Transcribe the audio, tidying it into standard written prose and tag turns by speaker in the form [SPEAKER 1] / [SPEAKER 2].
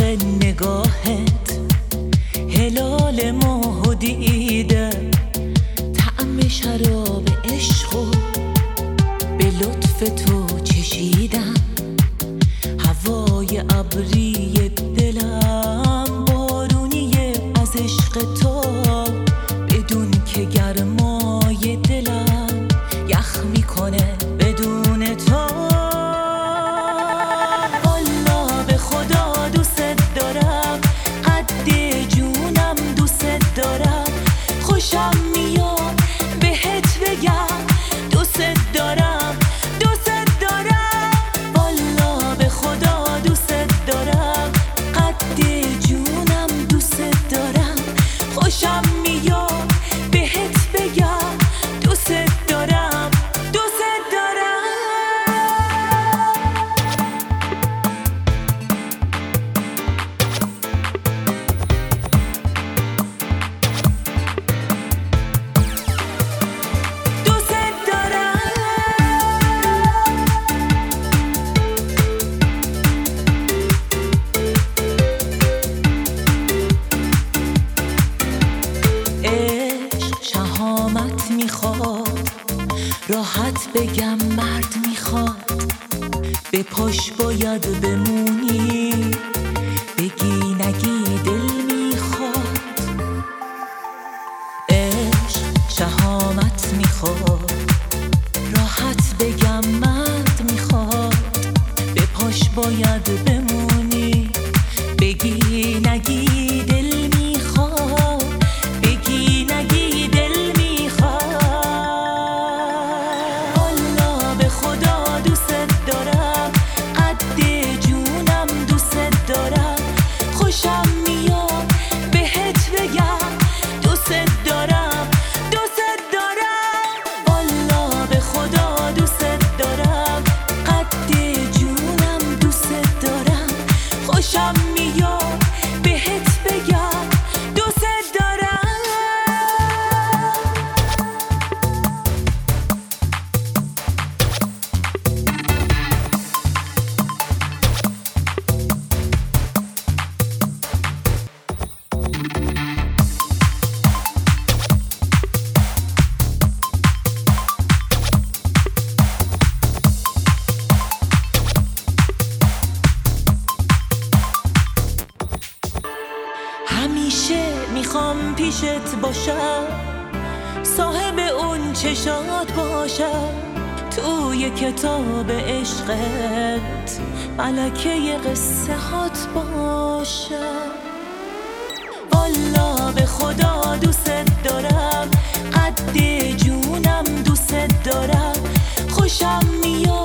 [SPEAKER 1] نگاهت هلال ماهو دیده، طعم شراب عشقو به لطف تو چشیدم، هوای ابری دلم بارونی از عشق تو، بدون که گرمای دلم یخ میکنه بدون تو. والا به خدا دوست دارم، قد جونم دوست دارم، خوشم میاد بهت بگم دوست دارم دوست دارم. والا به خدا دوست دارم، قد جونم دوست دارم، خوشم میاد بهت بگم دوست دارم دوست دارم. میخواد راحت بگم مرد میخواد، به پاش باید بمونی بگی نگی دل میخواد. عشق شهامت میخواد، راحت بگم مرد میخواد، به پاش باید بمونی بگی نگی دل میخواد، بگی نگی دل همیشه میخوام پیشت باشم، صاحب اون چشات باشم، توی کتاب عشقت ملکه قصه هات باشم. والا به خدا دوست دارم، قد جونم دوست دارم، خوشم میاد